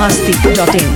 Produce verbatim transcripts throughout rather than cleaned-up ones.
Masti dot in.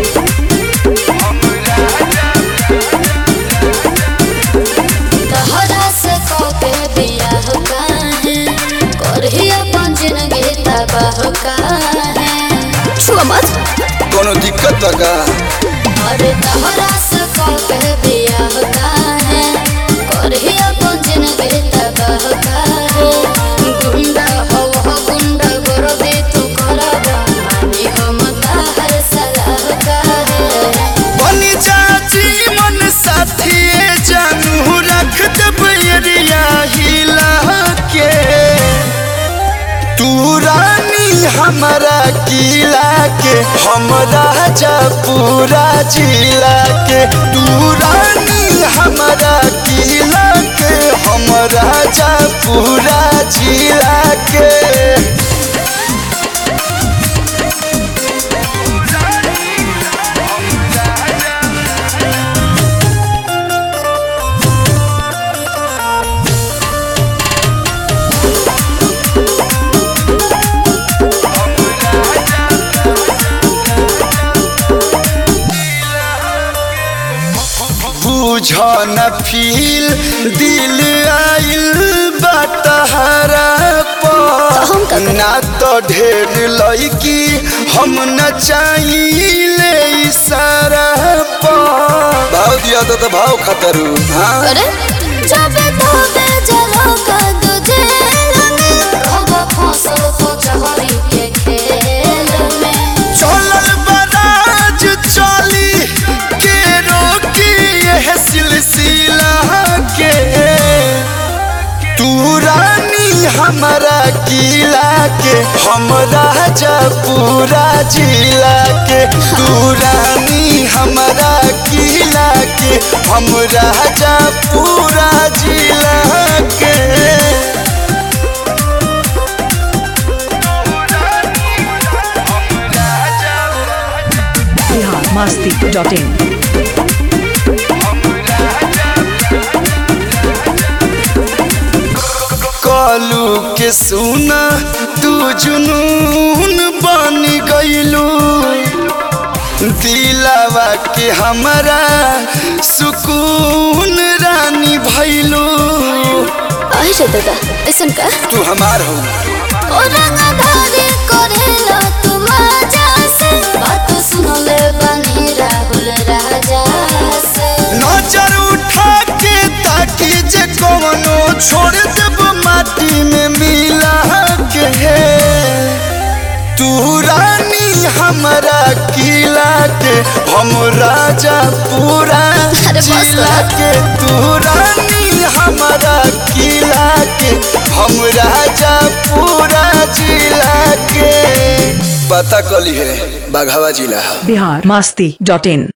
छुआ मत कोनो दिक्कत लगा अरे तहरा से कह बिया होता है करहिया पंजन बेता बहका है गुंडा हो हो गुंडा गोरबे तू करबा मानी हम ताहर सलाह का है बनी चाची मन साथी जानू रख दब एरिया हिला के तू रानी हमारा किला के हमरा जा पूरा जिला के तू रानी हमारा किला के हमरा जा पूरा जिला के बुझन फील दिल आइल बटहरा पर ना तो ढेर लड़की हम न चाहिए इशारा पर भाव दिया तो, तो भाव खतरू हाँ अरे जब तोबे जलो का तुझे अब फसल को चहरी के खेल में चलल बराज चली के रोकी यह सिलसिला के तू रानी हमारा किला के हमरा जा पूरा जिला के तू रानी हमारा किला के हमरा जा पूरा जिला के बिहार मस्ती डॉट इन। कालू के सुना तू जुनून बन गईलू दिलावा के हमरा सुकून रानी भैलू आई रे दादा ऐसन का तू हमार हो ओ रंगधारी करेला तू मजा से बात सुनले बनी राहुल राजा से नजर उठा के ताकि जे कवनो छोड़ देब माटी में मिला के तू रानी हमारा किला के हम राजा पूरा जिला के तू रानी हमारा किला के हम राजा पूरा जिला के पता कली है बाघावा जिला बिहार मस्ती डॉट इन।